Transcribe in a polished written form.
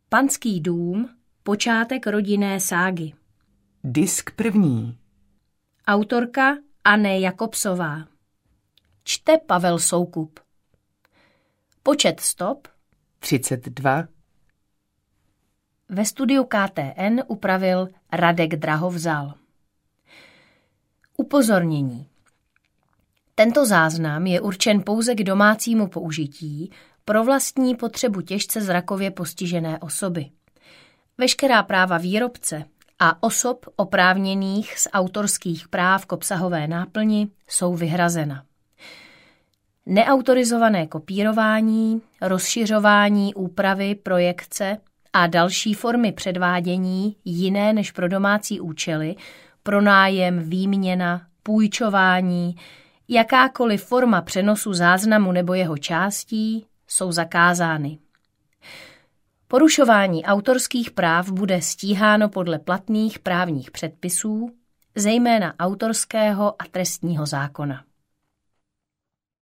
Panský dům, počátek rodinné ságy. Disk první. Autorka Anne Jakobsová. Čte Pavel Soukup. Počet stop 32. Ve studiu KTN upravil Radek Drahovzal. Upozornění. Tento záznam je určen pouze k domácímu použití pro vlastní potřebu těžce zrakově postižené osoby. Veškerá práva výrobce a osob oprávněných z autorských práv k obsahové náplni jsou vyhrazena. Neautorizované kopírování, rozšiřování, úpravy, projekce a další formy předvádění jiné než pro domácí účely, pronájem, výměna, půjčování, jakákoliv forma přenosu záznamu nebo jeho částí jsou zakázány. Porušování autorských práv bude stíháno podle platných právních předpisů, zejména autorského a trestního zákona.